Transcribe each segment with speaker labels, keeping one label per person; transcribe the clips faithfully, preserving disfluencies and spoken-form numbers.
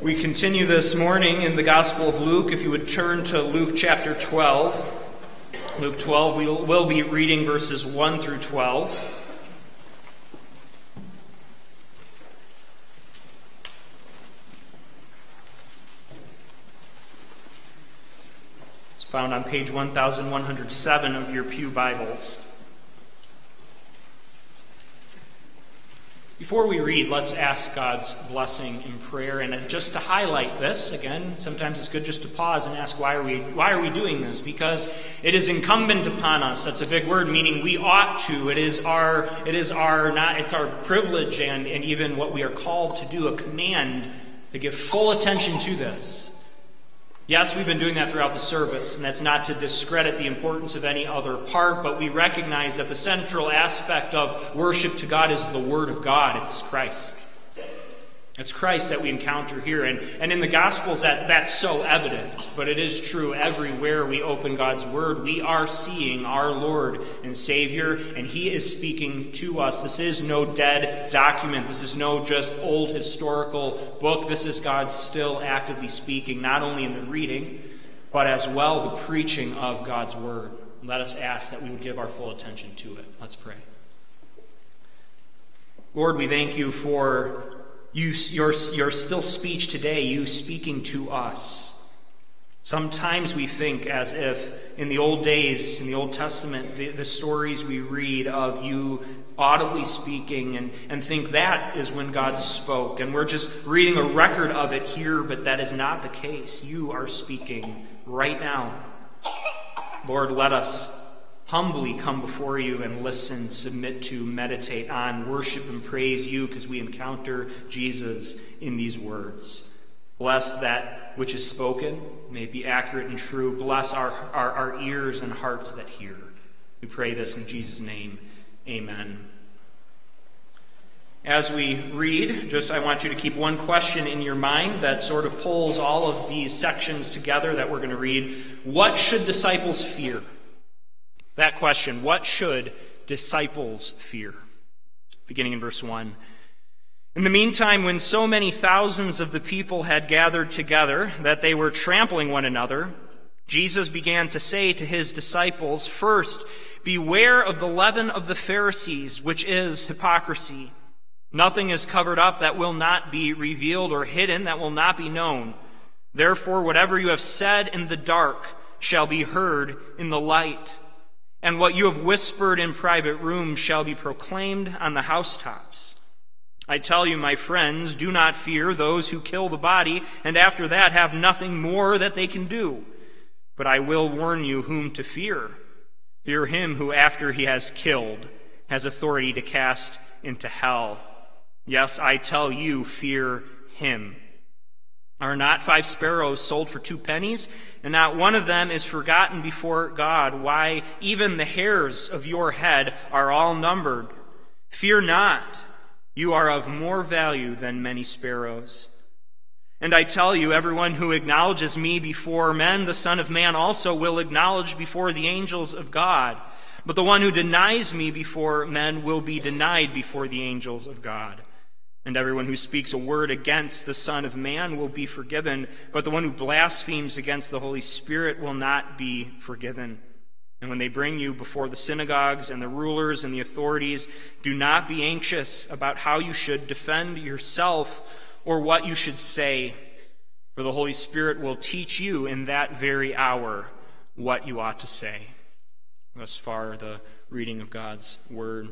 Speaker 1: We continue this morning in the Gospel of Luke. If you would turn to Luke chapter twelve. Luke twelve, we will be reading verses one through twelve. It's found on page one thousand one hundred seven of your pew Bibles. Before we read, let's ask God's blessing in prayer. And just to highlight this, again, sometimes it's good just to pause and ask, why are we why are we doing this? Because it is incumbent upon us. That's a big word, meaning we ought to. It is our it is our not it's our privilege and, and even what we are called to do, a command to give full attention to this. Yes, we've been doing that throughout the service, and that's not to discredit the importance of any other part, but we recognize that the central aspect of worship to God is the Word of God. It's Christ. It's Christ that we encounter here, and, and in the Gospels that, that's so evident, but it is true everywhere we open God's Word. We are seeing our Lord and Savior, and He is speaking to us. This is no dead document. This is no just old historical book. This is God still actively speaking, not only in the reading, but as well the preaching of God's Word. Let us ask that we would give our full attention to it. Let's pray. Lord, we thank you for You, your, your still speech today, you speaking to us. Sometimes we think as if in the old days, in the Old Testament, the, the stories we read of you audibly speaking and, and think that is when God spoke. And we're just reading a record of it here, but that is not the case. You are speaking right now. Lord, let us humbly come before you and listen, submit to, meditate on, worship and praise you because we encounter Jesus in these words. Bless that which is spoken, may it be accurate and true. Bless our, our, our ears and hearts that hear. We pray this in Jesus' name. Amen. As we read, just I want you to keep one question in your mind that sort of pulls all of these sections together that we're going to read. What should disciples fear? That question, what should disciples fear? Beginning in verse one. In the meantime, when so many thousands of the people had gathered together that they were trampling one another, Jesus began to say to his disciples, First, beware of the leaven of the Pharisees, which is hypocrisy. Nothing is covered up that will not be revealed, or hidden that will not be known. Therefore, whatever you have said in the dark shall be heard in the light. And what you have whispered in private rooms shall be proclaimed on the housetops. I tell you, my friends, do not fear those who kill the body, and after that have nothing more that they can do. But I will warn you whom to fear. Fear him who, after he has killed, has authority to cast into hell. Yes, I tell you, fear him. Are not five sparrows sold for two pennies? And not one of them is forgotten before God. Why, even the hairs of your head are all numbered. Fear not, you are of more value than many sparrows. And I tell you, everyone who acknowledges me before men, the Son of Man also will acknowledge before the angels of God. But the one who denies me before men will be denied before the angels of God. And everyone who speaks a word against the Son of Man will be forgiven, but the one who blasphemes against the Holy Spirit will not be forgiven. And when they bring you before the synagogues and the rulers and the authorities, do not be anxious about how you should defend yourself or what you should say, for the Holy Spirit will teach you in that very hour what you ought to say. Thus far, the reading of God's Word.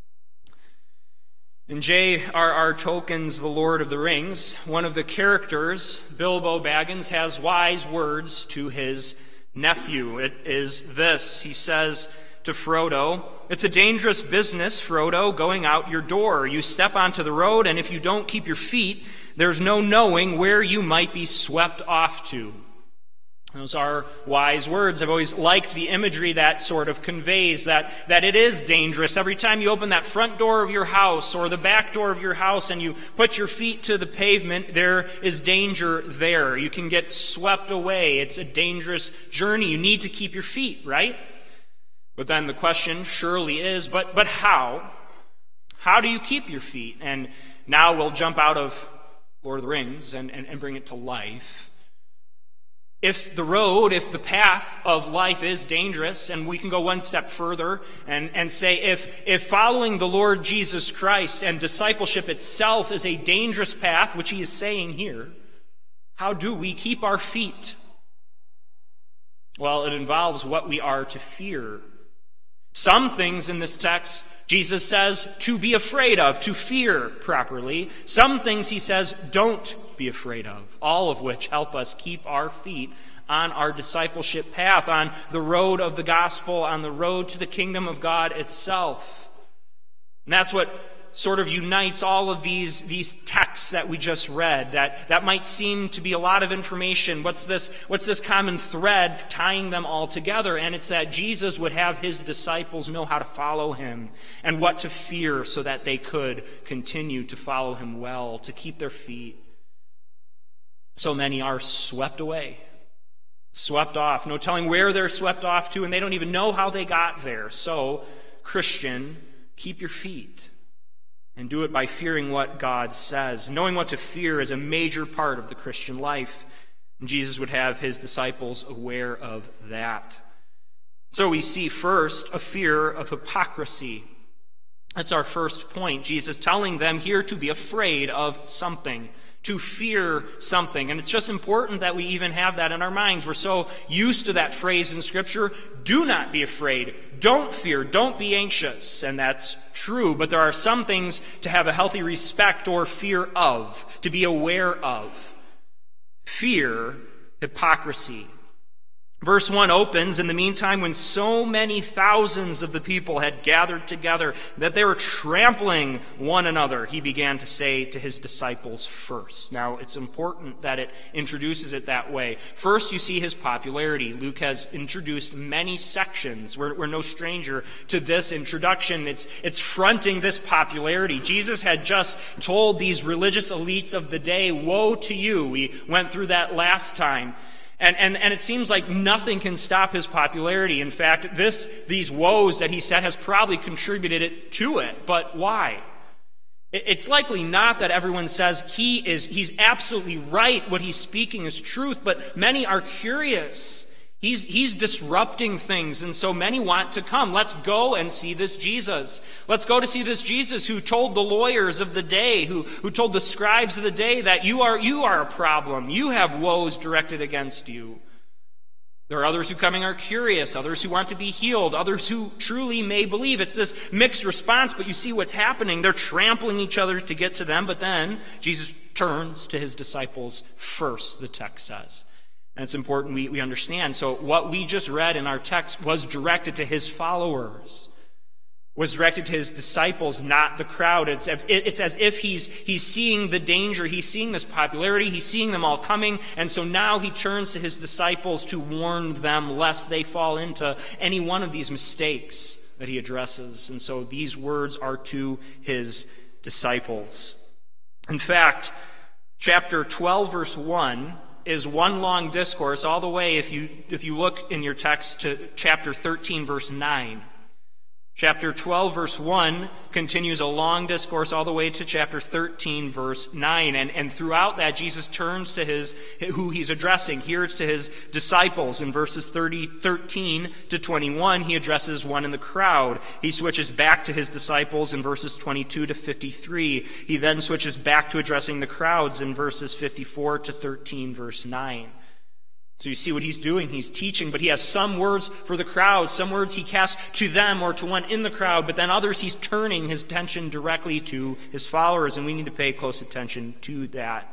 Speaker 1: In J R R Tolkien's The Lord of the Rings, one of the characters, Bilbo Baggins, has wise words to his nephew. It is this. He says to Frodo, It's a dangerous business, Frodo, going out your door. You step onto the road, and if you don't keep your feet, there's no knowing where you might be swept off to. Those are wise words. I've always liked the imagery that sort of conveys that, that it is dangerous. Every time you open that front door of your house or the back door of your house and you put your feet to the pavement, there is danger there. You can get swept away. It's a dangerous journey. You need to keep your feet, right? But then the question surely is, but, but how? How do you keep your feet? And now we'll jump out of Lord of the Rings, and, and, and bring it to life. If the road, if the path of life is dangerous, and we can go one step further and, and say if, if following the Lord Jesus Christ and discipleship itself is a dangerous path, which he is saying here, how do we keep our feet? Well, it involves what we are to fear. Some things in this text, Jesus says to be afraid of, to fear properly. Some things he says don't be afraid of, all of which help us keep our feet on our discipleship path, on the road of the gospel, on the road to the kingdom of God itself. And that's what sort of unites all of these, these texts that we just read. That, that might seem to be a lot of information. What's this, what's this common thread tying them all together? And it's that Jesus would have his disciples know how to follow him and what to fear so that they could continue to follow him well, to keep their feet. So many are swept away, swept off. No telling where they're swept off to, and they don't even know how they got there. So, Christian, keep your feet. And do it by fearing what God says. Knowing what to fear is a major part of the Christian life. And Jesus would have his disciples aware of that. So we see first a fear of hypocrisy. That's our first point. Jesus telling them here to be afraid of something, to fear something. And it's just important that we even have that in our minds. We're so used to that phrase in Scripture, do not be afraid, don't fear, don't be anxious. And that's true, but there are some things to have a healthy respect or fear of, to be aware of. Fear, hypocrisy. Verse one opens, in the meantime, when so many thousands of the people had gathered together that they were trampling one another, he began to say to his disciples first. Now, it's important that it introduces it that way. First, you see his popularity. Luke has introduced many sections. We're, we're no stranger to this introduction. It's, it's fronting this popularity. Jesus had just told these religious elites of the day, woe to you. We went through that last time. And, and, and it seems like nothing can stop his popularity. In fact, this, these woes that he said has probably contributed it to it. But why? It's likely not that everyone says he is, he's absolutely right, what he's speaking is truth, but many are curious. He's, he's disrupting things, and so many want to come. Let's go and see this Jesus. Let's go to see this Jesus who told the lawyers of the day, who, who told the scribes of the day that you are, you are a problem. You have woes directed against you. There are others who coming are curious, others who want to be healed, others who truly may believe. It's this mixed response, but you see what's happening. They're trampling each other to get to them, but then Jesus turns to his disciples first, the text says. And it's important we, we understand. So what we just read in our text was directed to his followers, was directed to his disciples, not the crowd. It's, it's as if he's, he's seeing the danger, he's seeing this popularity, he's seeing them all coming, and so now he turns to his disciples to warn them lest they fall into any one of these mistakes that he addresses. And so these words are to his disciples. In fact, chapter twelve, verse one, is one long discourse all the way, if you if you look in your text, to chapter thirteen, verse nine. Chapter twelve, verse one continues a long discourse all the way to chapter thirteen, verse nine. And, and throughout that, Jesus turns to his who he's addressing. Here it's to his disciples. In verses thirty, thirteen to twenty-one, he addresses one in the crowd. He switches back to his disciples in verses twenty-two to fifty-three. He then switches back to addressing the crowds in verses fifty-four to thirteen, verse nine. So you see what he's doing. He's teaching, but he has some words for the crowd. Some words he casts to them or to one in the crowd, but then others he's turning his attention directly to his followers, and we need to pay close attention to that.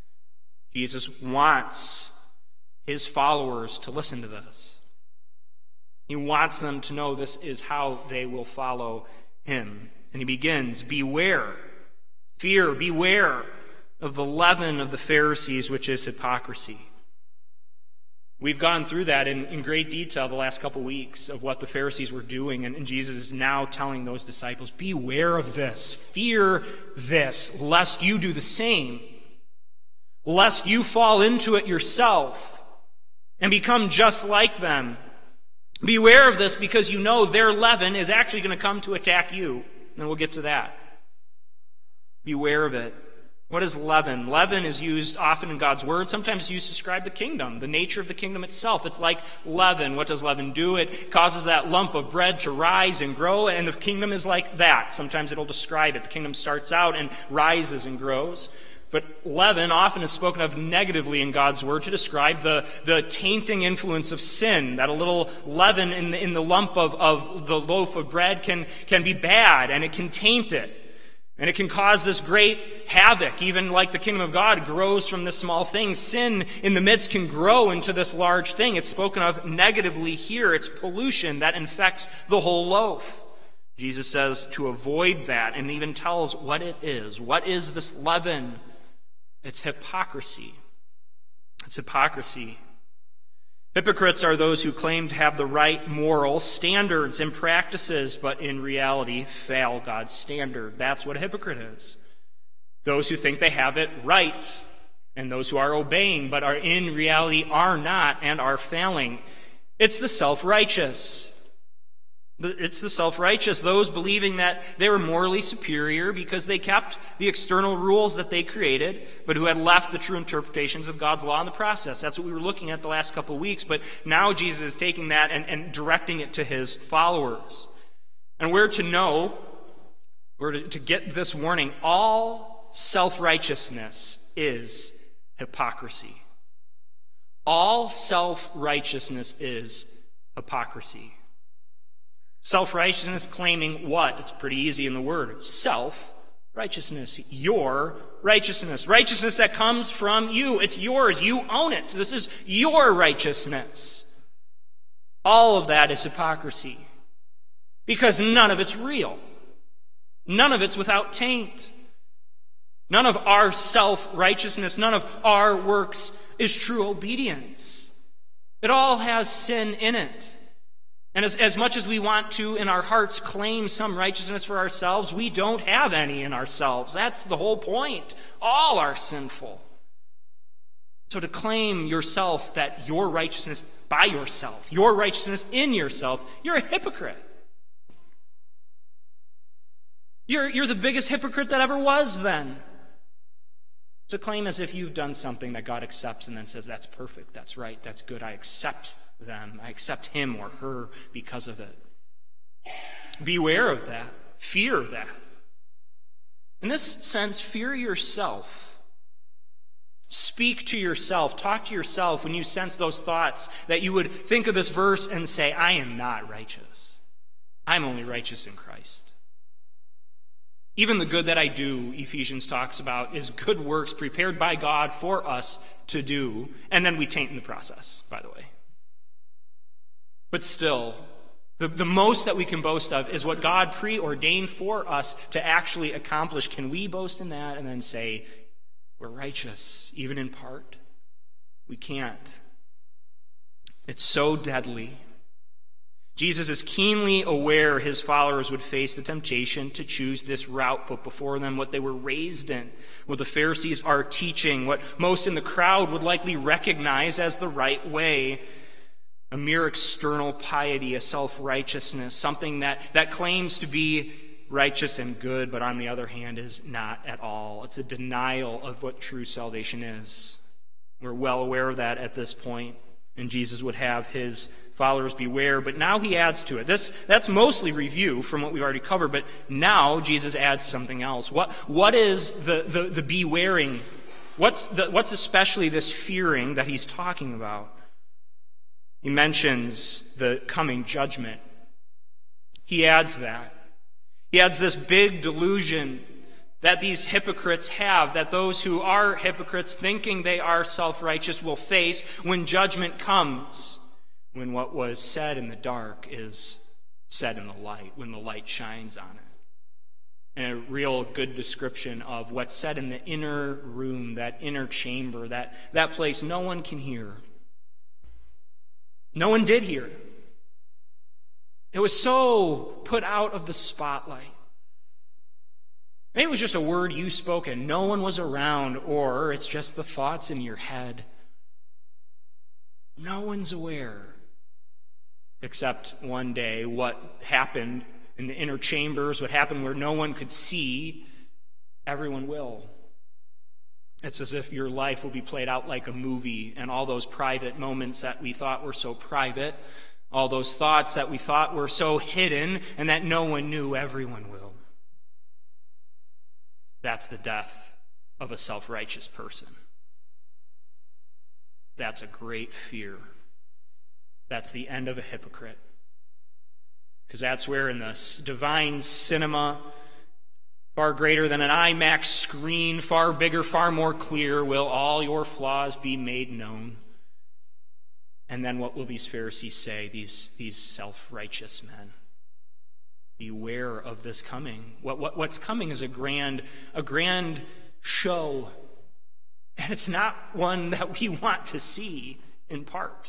Speaker 1: Jesus wants his followers to listen to this. He wants them to know this is how they will follow him. And he begins, beware, fear, beware of the leaven of the Pharisees, which is hypocrisy. We've gone through that in, in great detail the last couple weeks of what the Pharisees were doing, and, and Jesus is now telling those disciples, beware of this, fear this, lest you do the same, lest you fall into it yourself and become just like them. Beware of this because you know their leaven is actually going to come to attack you, and we'll get to that. Beware of it. What is leaven? Leaven is used often in God's word, sometimes used to describe the kingdom, the nature of the kingdom itself. It's like leaven. What does leaven do? It causes that lump of bread to rise and grow, and the kingdom is like that. Sometimes it'll describe it. The kingdom starts out and rises and grows. But leaven often is spoken of negatively in God's word to describe the, the tainting influence of sin, that a little leaven in the, in the lump of, of the loaf of bread can, can be bad, and it can taint it. And it can cause this great havoc, even like the kingdom of God grows from this small thing. Sin in the midst can grow into this large thing. It's spoken of negatively here. It's pollution that infects the whole loaf. Jesus says to avoid that, and even tells what it is. What is this leaven? It's hypocrisy. It's hypocrisy. Hypocrites are those who claim to have the right moral standards and practices, but in reality fail God's standard. That's what a hypocrite is. Those who think they have it right, and those who are obeying, but are in reality are not and are failing. It's the self-righteous. It's the self-righteous, those believing that they were morally superior because they kept the external rules that they created, but who had left the true interpretations of God's law in the process. That's what we were looking at the last couple of weeks, but now Jesus is taking that and, and directing it to his followers. And we're to know, we're to, to get this warning, all self-righteousness is hypocrisy. All self-righteousness is hypocrisy. Self-righteousness claiming what? It's pretty easy in the word. Self-righteousness. Your righteousness. Righteousness that comes from you. It's yours. You own it. This is your righteousness. All of that is hypocrisy. Because none of it's real. None of it's without taint. None of our self-righteousness, none of our works is true obedience. It all has sin in it. And as, as much as we want to, in our hearts, claim some righteousness for ourselves, we don't have any in ourselves. That's the whole point. All are sinful. So to claim yourself that your righteousness by yourself, your righteousness in yourself, you're a hypocrite. You're, you're the biggest hypocrite that ever was then. To claim as if you've done something that God accepts and then says, that's perfect, that's right, that's good, I accept them. I accept him or her because of it. Beware of that. Fear that. In this sense, fear yourself. Speak to yourself. Talk to yourself when you sense those thoughts that you would think of this verse and say, I am not righteous. I'm only righteous in Christ. Even the good that I do, Ephesians talks about, is good works prepared by God for us to do, and then we taint in the process, by the way. But still, the, the most that we can boast of is what God preordained for us to actually accomplish. Can we boast in that and then say, we're righteous, even in part? We can't. It's so deadly. Jesus is keenly aware his followers would face the temptation to choose this route put before them, what they were raised in, what the Pharisees are teaching, what most in the crowd would likely recognize as the right way. A mere external piety, a self-righteousness, something that, that claims to be righteous and good, but on the other hand is not at all. It's a denial of what true salvation is. We're well aware of that at this point, and Jesus would have his followers beware, but now he adds to it. This That's mostly review from what we've already covered, but now Jesus adds something else. What What is the, the, the bewaring? What's, the, what's especially this fearing that he's talking about? He mentions the coming judgment. He adds that. He adds this big delusion that these hypocrites have, that those who are hypocrites thinking they are self-righteous will face when judgment comes, when what was said in the dark is said in the light, when the light shines on it. And a real good description of what's said in the inner room, that inner chamber, that, that place no one can hear. No one did hear. It was so put out of the spotlight. Maybe it was just a word you spoke and no one was around, or it's just the thoughts in your head. No one's aware, except one day what happened in the inner chambers, what happened where no one could see, everyone will. It's as if your life will be played out like a movie, and all those private moments that we thought were so private, all those thoughts that we thought were so hidden and that no one knew, everyone will. That's the death of a self-righteous person. That's a great fear. That's the end of a hypocrite. Because that's where in the divine cinema, far greater than an IMAX screen, far bigger, far more clear, will all your flaws be made known. And then what will these Pharisees say, these, these self-righteous men? Beware of this coming. What, what, what's coming is a grand, a grand show. And it's not one that we want to see in part.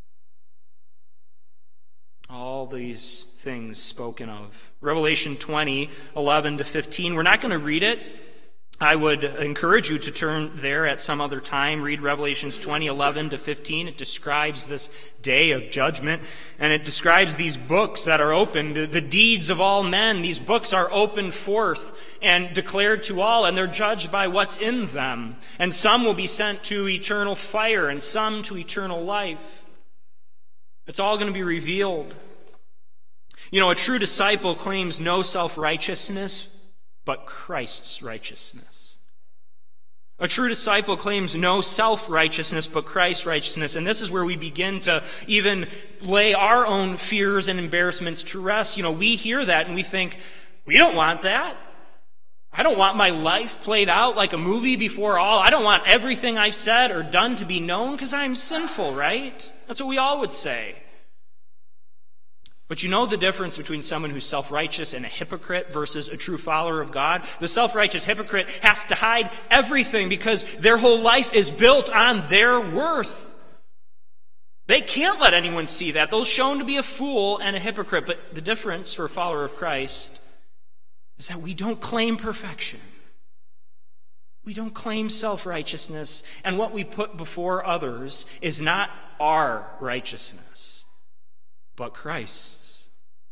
Speaker 1: All these things spoken of. Revelation twenty, eleven to fifteen. We're not going to read it. I would encourage you to turn there at some other time. Read Revelations twenty, eleven to fifteen. It describes this day of judgment, and it describes these books that are opened, the, the deeds of all men. These books are opened forth and declared to all, and they're judged by what's in them. And some will be sent to eternal fire, and some to eternal life. It's all going to be revealed. You know, a true disciple claims no self-righteousness, but Christ's righteousness. A true disciple claims no self-righteousness, but Christ's righteousness. And this is where we begin to even lay our own fears and embarrassments to rest. You know, we hear that and we think, we don't want that. I don't want my life played out like a movie before all. I don't want everything I've said or done to be known because I'm sinful, right? That's what we all would say. But you know the difference between someone who's self-righteous and a hypocrite versus a true follower of God? The self-righteous hypocrite has to hide everything because their whole life is built on their worth. They can't let anyone see that. They're shown to be a fool and a hypocrite. But the difference for a follower of Christ is that we don't claim perfection. We don't claim self-righteousness. And what we put before others is not our righteousness, but Christ's.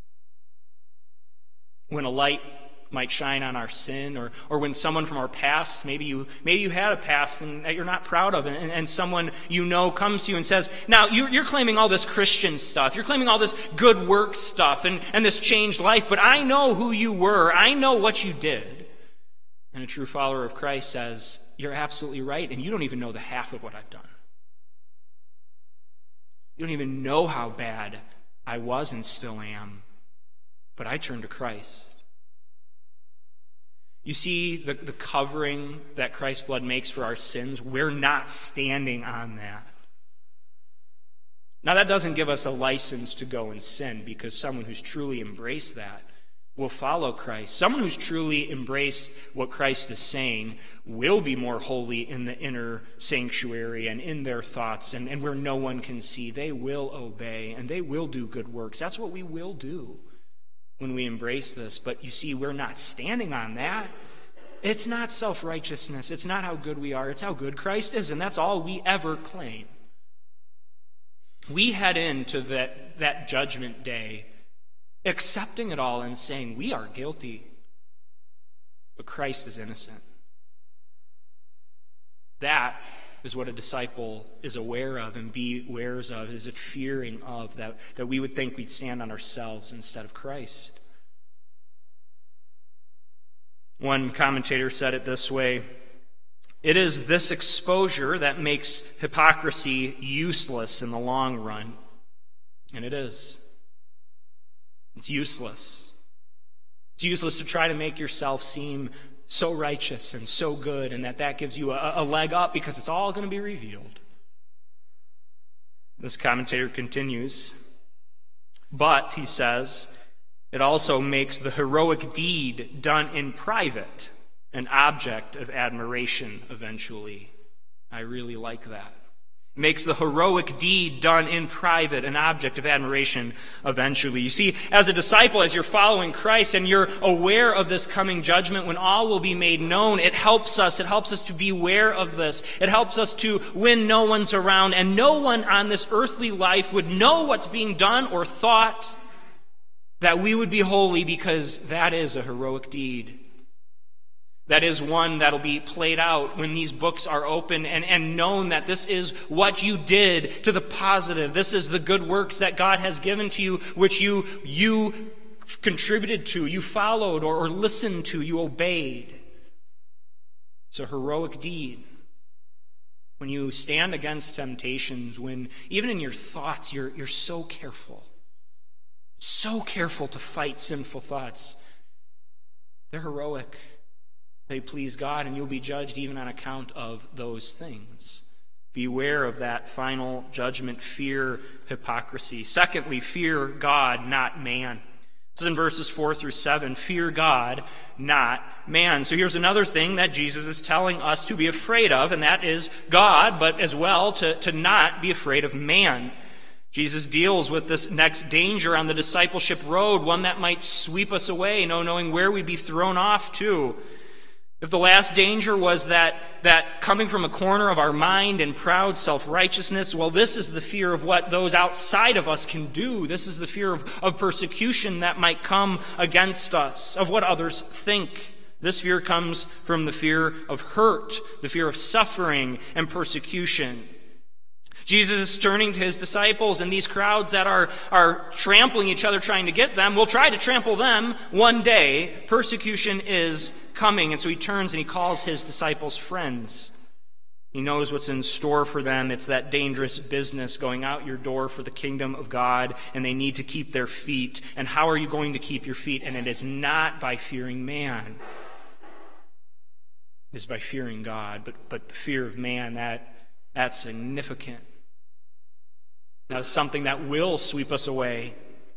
Speaker 1: When a light might shine on our sin, or or when someone from our past, maybe you maybe you had a past and that you're not proud of, and, and someone you know comes to you and says, now you're, you're claiming all this Christian stuff, you're claiming all this good work stuff and, and this changed life, but I know who you were, I know what you did. And a true follower of Christ says, you're absolutely right, and you don't even know the half of what I've done. You don't even know how bad I was and still am, but I turned to Christ. You see the, the covering that Christ's blood makes for our sins, we're not standing on that. Now that doesn't give us a license to go and sin, because someone who's truly embraced that will follow Christ. Someone who's truly embraced what Christ is saying will be more holy in the inner sanctuary and in their thoughts and, and where no one can see. They will obey and they will do good works. That's what we will do when we embrace this. But you see, we're not standing on that. It's not self-righteousness. It's not how good we are. It's how good Christ is, and that's all we ever claim. We head into that, that judgment day accepting it all and saying, we are guilty, but Christ is innocent. That is what a disciple is aware of and bewares of, is a fearing of, that, that we would think we'd stand on ourselves instead of Christ. One commentator said it this way: it is this exposure that makes hypocrisy useless in the long run. And it is. It's useless. It's useless to try to make yourself seem so righteous and so good, and that that gives you a, a leg up, because it's all going to be revealed. This commentator continues, but, he says, it also makes the heroic deed done in private an object of admiration eventually. I really like that. It makes the heroic deed done in private an object of admiration eventually. You see, as a disciple, as you're following Christ and you're aware of this coming judgment when all will be made known, it helps us. It helps us to beware of this. It helps us to when no one's around, and no one on this earthly life would know what's being done or thought, that we would be holy, because that is a heroic deed. That is one that'll be played out when these books are open and, and known that this is what you did to the positive. This is the good works that God has given to you, which you, you contributed to, you followed or, or listened to, you obeyed. It's a heroic deed. When you stand against temptations, when even in your thoughts you're, you're so careful, so careful to fight sinful thoughts, they're heroic. They please God, and you'll be judged even on account of those things. Beware of that final judgment. Fear hypocrisy. Secondly, fear God, not man. This is in verses four through seven. Fear God, not man. So here's another thing that Jesus is telling us to be afraid of, and that is God, but as well to, to not be afraid of man. Jesus deals with this next danger on the discipleship road, one that might sweep us away, no knowing where we'd be thrown off to. If the last danger was that, that coming from a corner of our mind and proud self-righteousness, well, this is the fear of what those outside of us can do. This is the fear of, of persecution that might come against us, of what others think. This fear comes from the fear of hurt, the fear of suffering and persecution. Jesus is turning to his disciples, and these crowds that are, are trampling each other, trying to get them, will try to trample them one day. Persecution is coming, and so he turns and he calls his disciples friends. He knows what's in store for them. It's that dangerous business going out your door for the kingdom of God, and they need to keep their feet. And how are you going to keep your feet? And it is not by fearing man. It is by fearing God, but, but the fear of man, that that's significant. That's something that will sweep us away.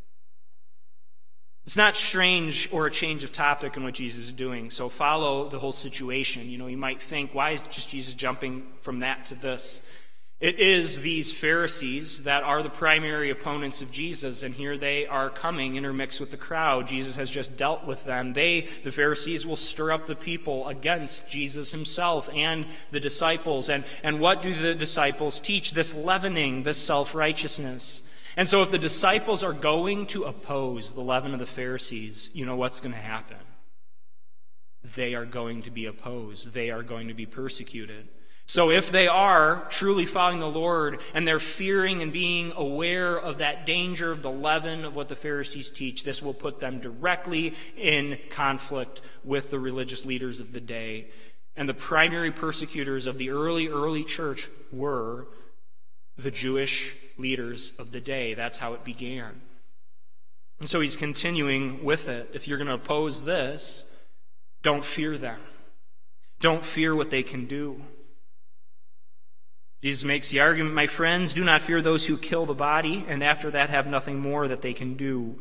Speaker 1: It's not strange or a change of topic in what Jesus is doing. So follow the whole situation. You know, you might think, why is just Jesus jumping from that to this? It is these Pharisees that are the primary opponents of Jesus, and here they are coming intermixed with the crowd. Jesus has just dealt with them. They, the Pharisees, will stir up the people against Jesus himself and the disciples. And, and what do the disciples teach? This leavening, this self-righteousness. And so if the disciples are going to oppose the leaven of the Pharisees, you know what's going to happen? They are going to be opposed. They are going to be persecuted. So if they are truly following the Lord and they're fearing and being aware of that danger of the leaven of what the Pharisees teach, this will put them directly in conflict with the religious leaders of the day. And the primary persecutors of the early, early church were the Jewish leaders of the day. That's how it began. And so he's continuing with it. If you're going to oppose this, don't fear them. Don't fear what they can do. Jesus makes the argument, my friends, do not fear those who kill the body, and after that have nothing more that they can do.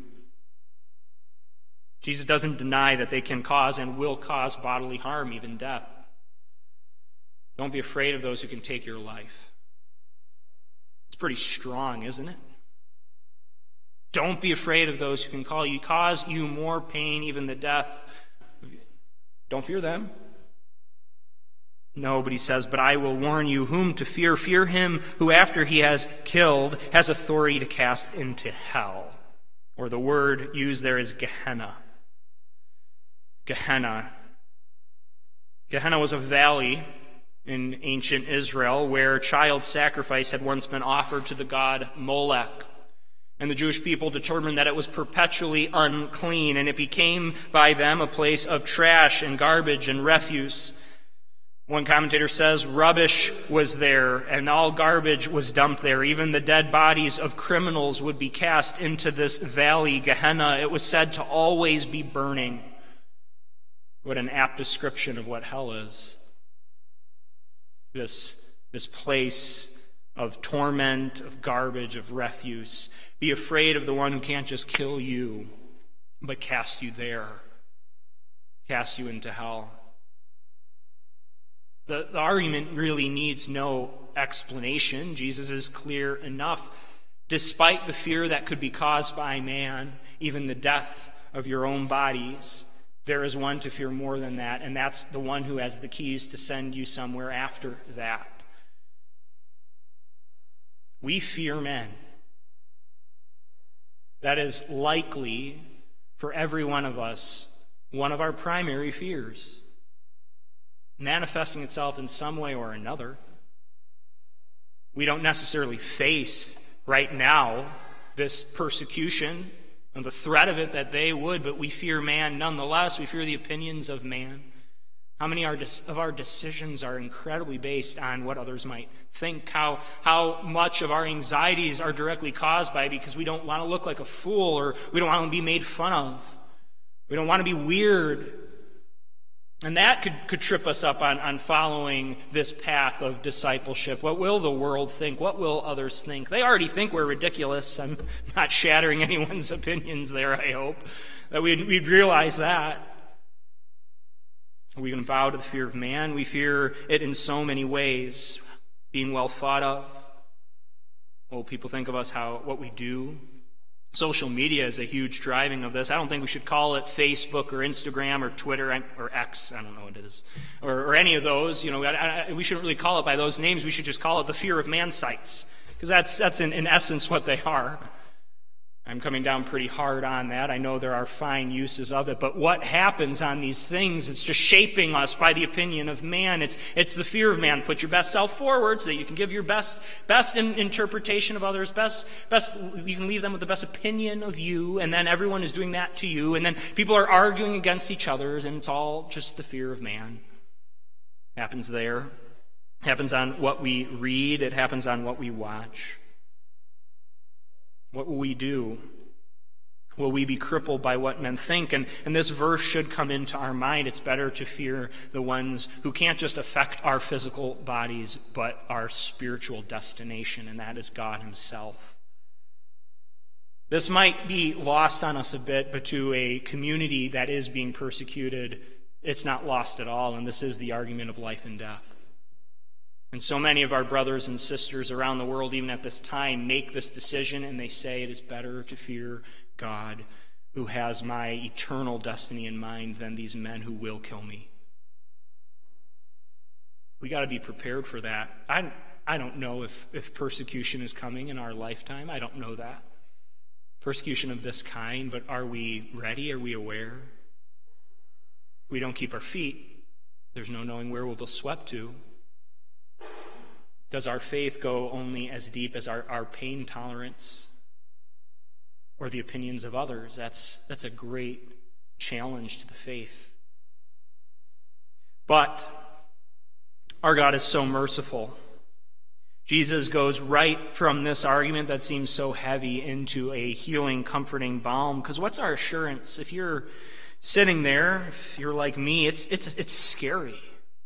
Speaker 1: Jesus doesn't deny that they can cause and will cause bodily harm, even death. Don't be afraid of those who can take your life. It's pretty strong, isn't it? Don't be afraid of those who can call you, cause you more pain, even the death. Don't fear them. No, but he says, but I will warn you whom to fear. Fear him who after he has killed has authority to cast into hell. Or the word used there is Gehenna. Gehenna. Gehenna was a valley in ancient Israel where child sacrifice had once been offered to the god Molech. And the Jewish people determined that it was perpetually unclean, and it became by them a place of trash and garbage and refuse. One commentator says rubbish was there and all garbage was dumped there. Even the dead bodies of criminals would be cast into this valley, Gehenna. It was said to always be burning. What an apt description of what hell is. This, this place of torment, of garbage, of refuse. Be afraid of the one who can't just kill you, but cast you there. Cast you into hell. The, the argument really needs no explanation. Jesus is clear enough. Despite the fear that could be caused by man, even the death of your own bodies, there is one to fear more than that, and that's the one who has the keys to send you somewhere after that. We fear men. That is likely, for every one of us, one of our primary fears. manifesting itself in some way or another. We don't necessarily face right now this persecution and the threat of it that they would, but we fear man nonetheless. We fear the opinions of man. How many of our decisions are incredibly based on what others might think? How, how much of our anxieties are directly caused by because we don't want to look like a fool, or we don't want to be made fun of. We don't want to be weird. And that could, could trip us up on, on following this path of discipleship. What will the world think? What will others think? They already think we're ridiculous. I'm not shattering anyone's opinions there, I hope. That we'd, we'd realize that. Are we going to bow to the fear of man? We fear it in so many ways. Being well thought of. What will people think of us, how what we do? Social media is a huge driving of this. I don't think we should call it Facebook or Instagram or Twitter or X. I don't know what it is. Or, or any of those. You know, I, I, we shouldn't really call it by those names. We should just call it the fear of man sites. Because that's, that's in, in essence what they are. I'm coming down pretty hard on that. I know there are fine uses of it. But what happens on these things, it's just shaping us by the opinion of man. It's it's the fear of man. Put your best self forward so that you can give your best best in, interpretation of others. Best, best. You can leave them with the best opinion of you. And then everyone is doing that to you. And then people are arguing against each other. And it's all just the fear of man. It happens there. It happens on what we read. It happens on what we watch. What will we do? Will we be crippled by what men think? And, and this verse should come into our mind. It's better to fear the ones who can't just affect our physical bodies, but our spiritual destination, and that is God himself. This might be lost on us a bit, but to a community that is being persecuted, it's not lost at all, and this is the argument of life and death. And so many of our brothers and sisters around the world, even at this time, make this decision, and they say it is better to fear God, who has my eternal destiny in mind, than these men who will kill me. We got to be prepared for that. I, I don't know if, if persecution is coming in our lifetime. I don't know that. Persecution of this kind, but are we ready? Are we aware? If we don't keep our feet, there's no knowing where we'll be swept to. Does our faith go only as deep as our, our pain tolerance or the opinions of others? That's, that's a great challenge to the faith. But our God is so merciful. Jesus goes right from this argument that seems so heavy into a healing, comforting balm. Because what's our assurance? If you're sitting there, if you're like me, it's it's it's scary.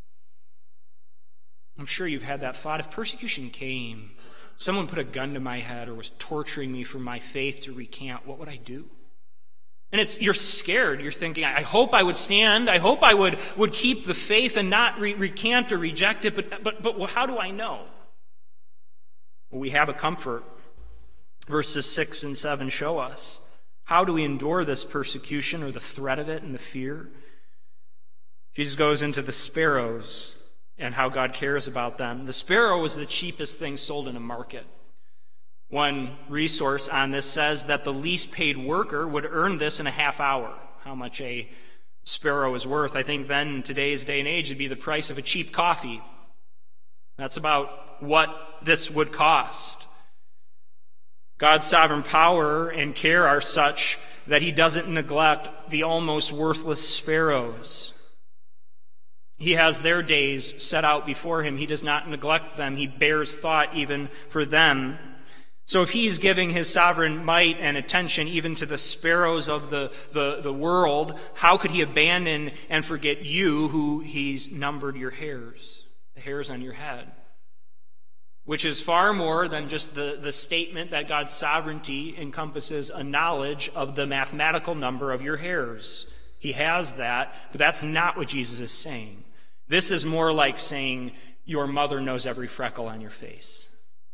Speaker 1: I'm sure you've had that thought. If persecution came, someone put a gun to my head or was torturing me for my faith to recant, what would I do? And it's you're scared. You're thinking, I hope I would stand. I hope I would, would keep the faith and not re- recant or reject it. But, but, but well, how do I know? Well, we have a comfort. Verses six and seven show us. How do we endure this persecution or the threat of it and the fear? Jesus goes into the sparrows and how God cares about them. The sparrow was the cheapest thing sold in a market. One resource on this says that the least paid worker would earn this in a half hour, how much a sparrow is worth. I think then, in today's day and age, it'd be the price of a cheap coffee. That's about what this would cost. God's sovereign power and care are such that he doesn't neglect the almost worthless sparrows. He has their days set out before him. He does not neglect them. He bears thought even for them. So if he's giving his sovereign might and attention even to the sparrows of the, the, the world, how could he abandon and forget you who he's numbered your hairs, the hairs on your head? Which is far more than just the, the statement that God's sovereignty encompasses a knowledge of the mathematical number of your hairs. He has that, but that's not what Jesus is saying. This is more like saying your mother knows every freckle on your face.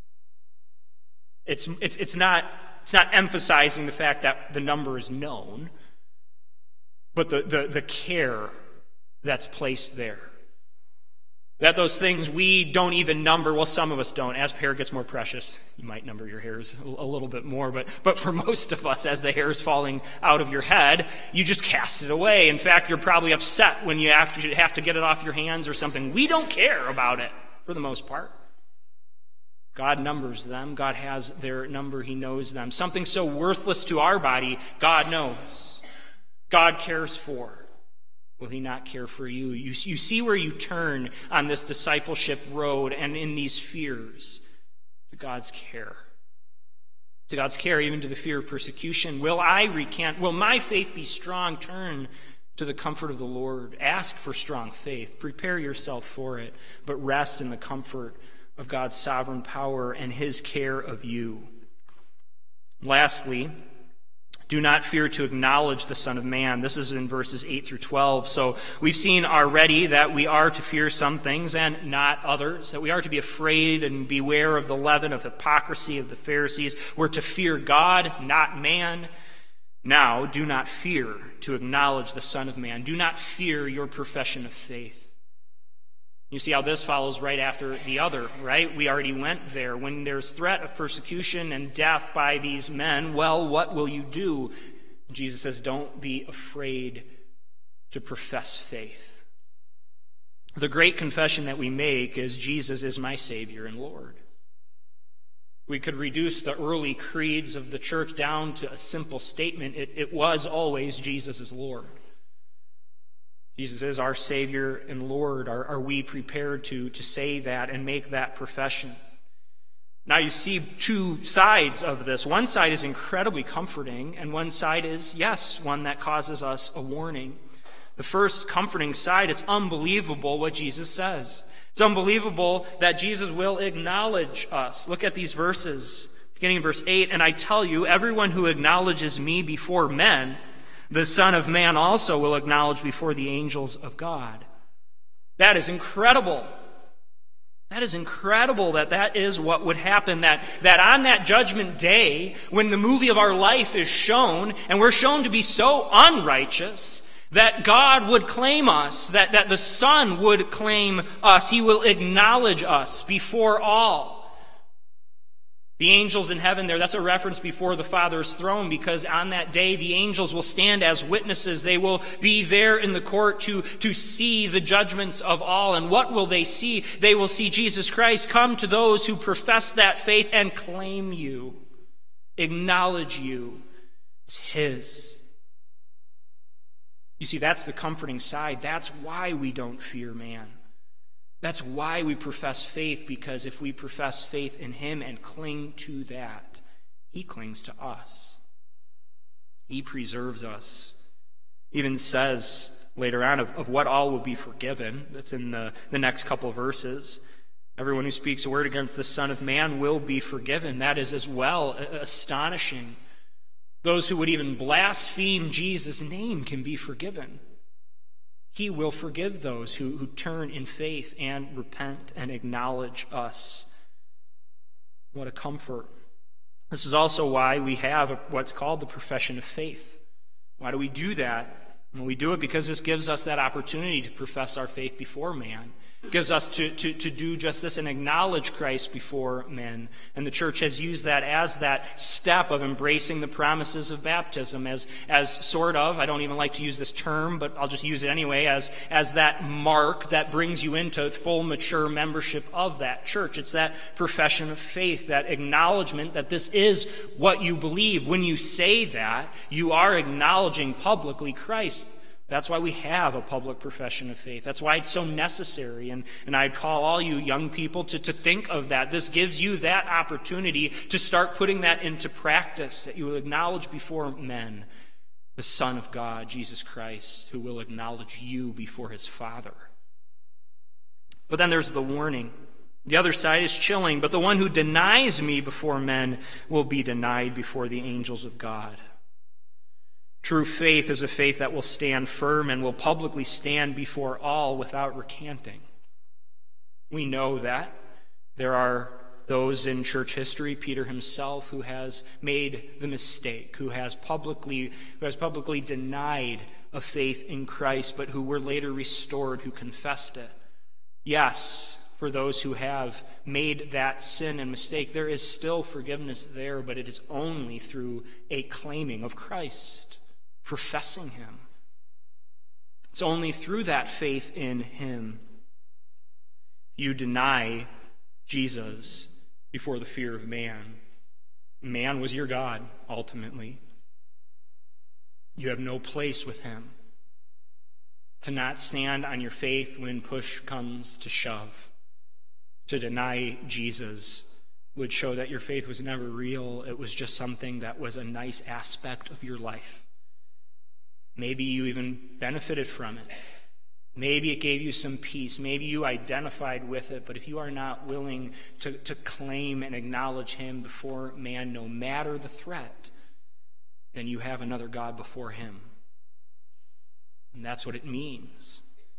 Speaker 1: It's, it's, it's, not, it's not emphasizing the fact that the number is known, but the, the, the care that's placed there. That those things we don't even number, well, some of us don't. As hair gets more precious, you might number your hairs a, a little bit more, but, but for most of us, as the hair is falling out of your head, you just cast it away. In fact, you're probably upset when you have to, have to get it off your hands or something. We don't care about it, for the most part. God numbers them. God has their number. He knows them. Something so worthless to our body, God knows. God cares for. Will he not care for you? you? You see where you turn on this discipleship road and in these fears to God's care. To God's care, even to the fear of persecution. Will I recant? Will my faith be strong? Turn to the comfort of the Lord. Ask for strong faith. Prepare yourself for it, but rest in the comfort of God's sovereign power and his care of you. Lastly, do not fear to acknowledge the Son of Man. This is in verses eight through twelve. So we've seen already that we are to fear some things and not others, that we are to be afraid and beware of the leaven of hypocrisy of the Pharisees. We're to fear God, not man. Now, do not fear to acknowledge the Son of Man. Do not fear your profession of faith. You see how this follows right after the other, right? We already went there. When there's threat of persecution and death by these men, well, what will you do? Jesus says, don't be afraid to profess faith. The great confession that we make is, Jesus is my Savior and Lord. We could reduce the early creeds of the church down to a simple statement. It, it was always, Jesus is Lord. Jesus is our Savior and Lord. Are, are we prepared to, to say that and make that profession? Now you see two sides of this. One side is incredibly comforting, and one side is, yes, one that causes us a warning. The first comforting side, it's unbelievable what Jesus says. It's unbelievable that Jesus will acknowledge us. Look at these verses, beginning in verse eight. And I tell you, everyone who acknowledges me before men, the Son of Man also will acknowledge before the angels of God. That is incredible. That is incredible that that is what would happen, that, that on that judgment day, when the movie of our life is shown, and we're shown to be so unrighteous, that God would claim us, that, that the Son would claim us. He will acknowledge us before all. The angels in heaven there, that's a reference before the Father's throne, because on that day the angels will stand as witnesses. They will be there in the court to, to see the judgments of all. And what will they see? They will see Jesus Christ come to those who profess that faith and claim you, acknowledge you as his. You see, that's the comforting side. That's why we don't fear man. That's why we profess faith, because if we profess faith in him and cling to that, he clings to us. He preserves us. Even says later on of, of what all will be forgiven. That's in the, the next couple of verses. Everyone who speaks a word against the Son of Man will be forgiven. That is as well astonishing. Those who would even blaspheme Jesus' name can be forgiven. He will forgive those who, who turn in faith and repent and acknowledge us. What a comfort. This is also why we have what's called the profession of faith. Why do we do that? Well, we do it because this gives us that opportunity to profess our faith before man. It gives us to, to, to do just this and acknowledge Christ before men. And the church has used that as that step of embracing the promises of baptism, as, as sort of, I don't even like to use this term, but I'll just use it anyway, as, as that mark that brings you into full mature membership of that church. It's that profession of faith, that acknowledgement that this is what you believe. When you say that, you are acknowledging publicly Christ. That's why we have a public profession of faith. That's why it's so necessary. And, and I'd call all you young people to, to think of that. This gives you that opportunity to start putting that into practice, that you will acknowledge before men the Son of God, Jesus Christ, who will acknowledge you before his Father. But then there's the warning. The other side is chilling. But the one who denies me before men will be denied before the angels of God. True faith is a faith that will stand firm and will publicly stand before all without recanting. We know that. There are those in church history, Peter himself, who has made the mistake, who has publicly, who has publicly denied a faith in Christ, but who were later restored, who confessed it. Yes, for those who have made that sin and mistake, there is still forgiveness there, but it is only through a claiming of Christ, professing him. It's only through that faith in him you deny Jesus before the fear of man. Man was your God, ultimately. You have no place with him. To not stand on your faith when push comes to shove, to deny Jesus, would show that your faith was never real. It was just something that was a nice aspect of your life. Maybe you even benefited from it. Maybe it gave you some peace. Maybe you identified with it. But if you are not willing to, to claim and acknowledge him before man, no matter the threat, then you have another God before him. And that's what it means.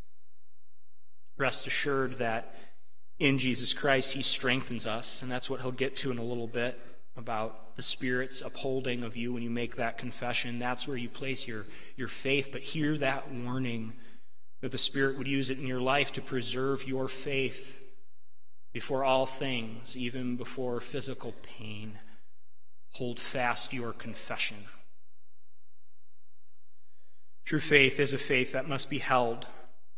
Speaker 1: Rest assured that in Jesus Christ, he strengthens us, and that's what he'll get to in a little bit about the Spirit's upholding of you when you make that confession. That's where you place your, your faith. But hear that warning that the Spirit would use it in your life to preserve your faith before all things, even before physical pain. Hold fast your confession. True faith is a faith that must be held.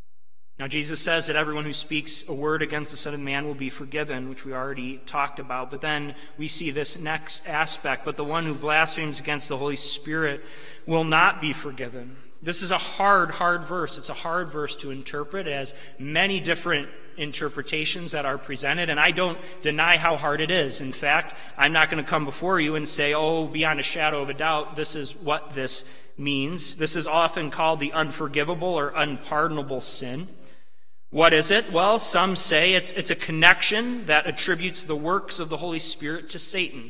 Speaker 1: Now, Jesus says that everyone who speaks a word against the Son of Man will be forgiven, which we already talked about. But then we see this next aspect. But the one who blasphemes against the Holy Spirit will not be forgiven. This is a hard, hard verse. It's a hard verse to interpret. It has many different interpretations that are presented, and I don't deny how hard it is. In fact, I'm not going to come before you and say, oh, beyond a shadow of a doubt, this is what this means. This is often called the unforgivable or unpardonable sin. What is it? Well, some say it's, it's a connection that attributes the works of the Holy Spirit to Satan.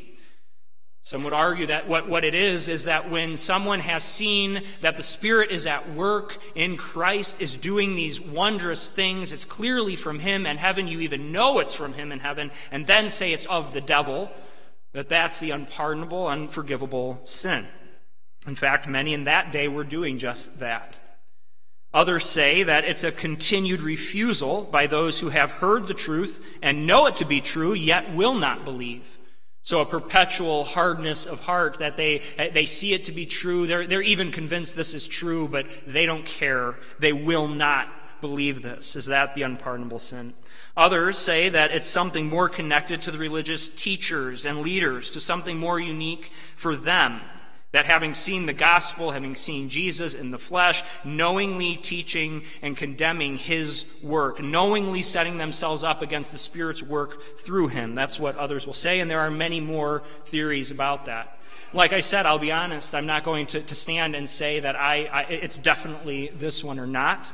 Speaker 1: Some would argue that what, what it is is that when someone has seen that the Spirit is at work in Christ, is doing these wondrous things, it's clearly from him in heaven, you even know it's from him in heaven, and then say it's of the devil, that that's the unpardonable, unforgivable sin. In fact, many in that day were doing just that. Others say that it's a continued refusal by those who have heard the truth and know it to be true, yet will not believe. So a perpetual hardness of heart that they they see it to be true. They're, they're even convinced this is true, but they don't care. They will not believe this. Is that the unpardonable sin? Others say that it's something more connected to the religious teachers and leaders, to something more unique for them. That having seen the gospel, having seen Jesus in the flesh, knowingly teaching and condemning his work, knowingly setting themselves up against the Spirit's work through him. That's what others will say, and there are many more theories about that. Like I said, I'll be honest, I'm not going to, to stand and say that I, I it's definitely this one or not.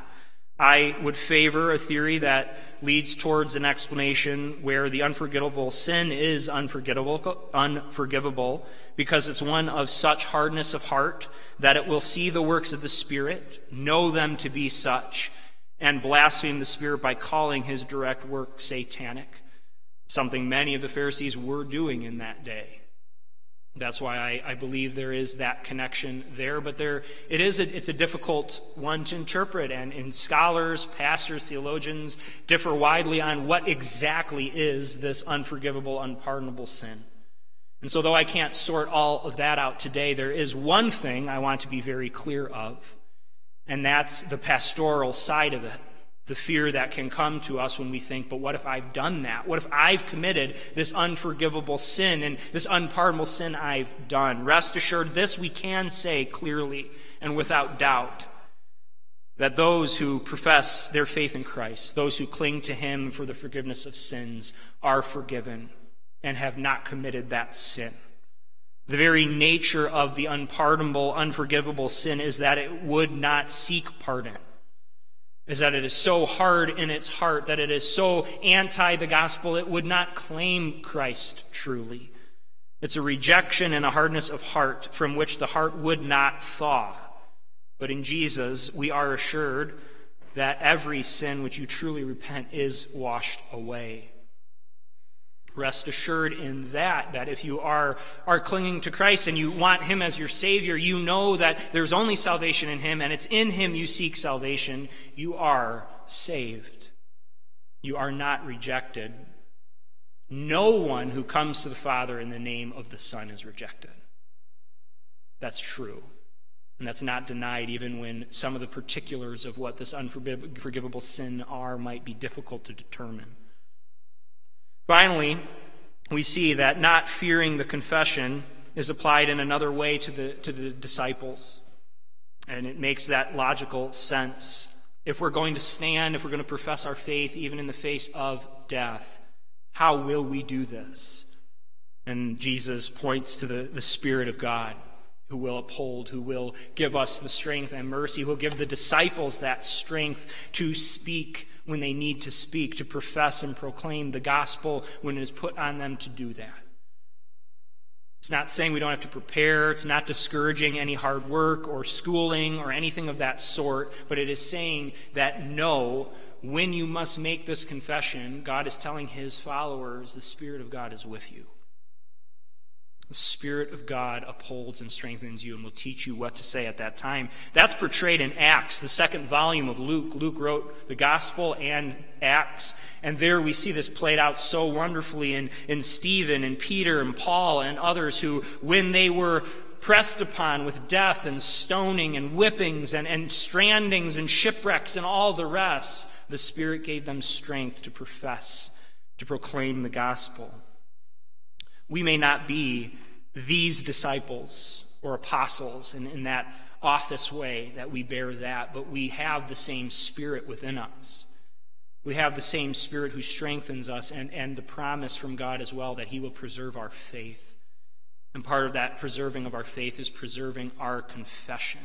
Speaker 1: I would favor a theory that leads towards an explanation where the unforgivable sin is unforgivable, unforgivable because it's one of such hardness of heart that it will see the works of the Spirit, know them to be such, and blaspheme the Spirit by calling his direct work satanic, something many of the Pharisees were doing in that day. That's why I, I believe there is that connection there, but there it is a, it's a difficult one to interpret, and, and scholars, pastors, theologians differ widely on what exactly is this unforgivable, unpardonable sin. And so though I can't sort all of that out today, there is one thing I want to be very clear of, and that's the pastoral side of it. The fear that can come to us when we think, but what if I've done that? What if I've committed this unforgivable sin and this unpardonable sin I've done? Rest assured, this we can say clearly and without doubt, that those who profess their faith in Christ, those who cling to him for the forgiveness of sins, are forgiven and have not committed that sin. The very nature of the unpardonable, unforgivable sin is that it would not seek pardon. Is that it is so hard in its heart, that it is so anti the gospel, it would not claim Christ truly. It's a rejection and a hardness of heart from which the heart would not thaw. But in Jesus, we are assured that every sin which you truly repent is washed away. Rest assured in that, that if you are, are clinging to Christ and you want him as your Savior, you know that there's only salvation in him, and it's in him you seek salvation. You are saved. You are not rejected. No one who comes to the Father in the name of the Son is rejected. That's true. And that's not denied even when some of the particulars of what this unforgivable sin are might be difficult to determine. Finally, we see that not fearing the confession is applied in another way to the, to the disciples. And it makes that logical sense. If we're going to stand, if we're going to profess our faith, even in the face of death, how will we do this? And Jesus points to the, the Spirit of God, who will uphold, who will give us the strength and mercy, who will give the disciples that strength to speak when they need to speak, to profess and proclaim the gospel when it is put on them to do that. It's not saying we don't have to prepare. It's not discouraging any hard work or schooling or anything of that sort, but it is saying that no, when you must make this confession, God is telling his followers, the Spirit of God is with you. The Spirit of God upholds and strengthens you and will teach you what to say at that time. That's portrayed in Acts, the second volume of Luke. Luke wrote the Gospel and Acts, and there we see this played out so wonderfully in, in Stephen and Peter and Paul and others who, when they were pressed upon with death and stoning and whippings and, and strandings and shipwrecks and all the rest, the Spirit gave them strength to profess, to proclaim the gospel. We may not be these disciples or apostles in, in that office way that we bear that, but we have the same Spirit within us. We have the same Spirit who strengthens us, and, and the promise from God as well that he will preserve our faith. And part of that preserving of our faith is preserving our confession.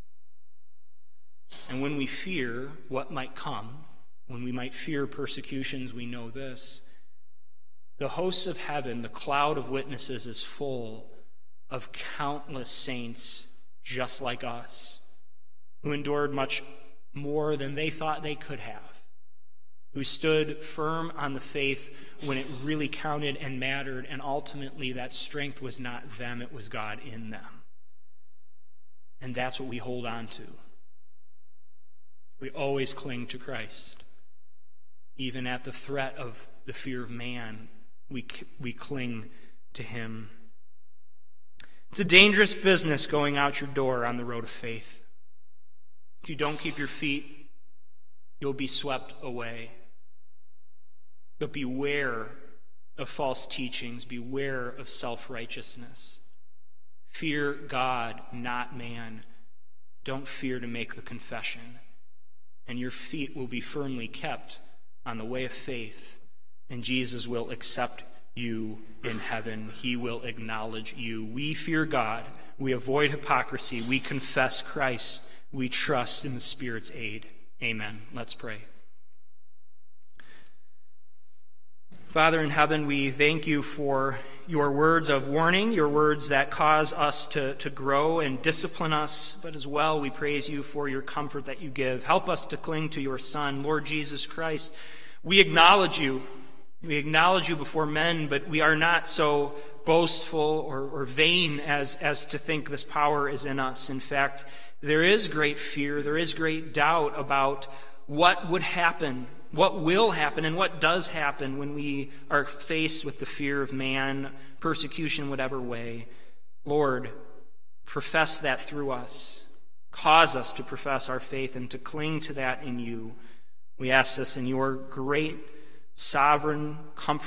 Speaker 1: And when we fear what might come, when we might fear persecutions, we know this: the hosts of heaven, the cloud of witnesses, is full of countless saints just like us, who endured much more than they thought they could have, who stood firm on the faith when it really counted and mattered, and ultimately that strength was not them, it was God in them. And that's what we hold on to. We always cling to Christ. Even at the threat of the fear of man, we we cling to him. It's a dangerous business going out your door on the road of faith. If you don't keep your feet, you'll be swept away. But beware of false teachings. Beware of self-righteousness. Fear God, not man. Don't fear to make the confession. And your feet will be firmly kept on the way of faith. And Jesus will accept you in heaven. He will acknowledge you. We fear God. We avoid hypocrisy. We confess Christ. We trust in the Spirit's aid. Amen. Let's pray. Father in heaven, we thank you for your words of warning, your words that cause us to, to grow and discipline us, but as well we praise you for your comfort that you give. Help us to cling to your Son, Lord Jesus Christ. We acknowledge you. We acknowledge you before men, but we are not so boastful or, or vain as, as to think this power is in us. In fact, there is great fear, there is great doubt about what would happen, what will happen, and what does happen when we are faced with the fear of man, persecution, whatever way. Lord, profess that through us. Cause us to profess our faith and to cling to that in you. We ask this in your great, sovereign, comfort.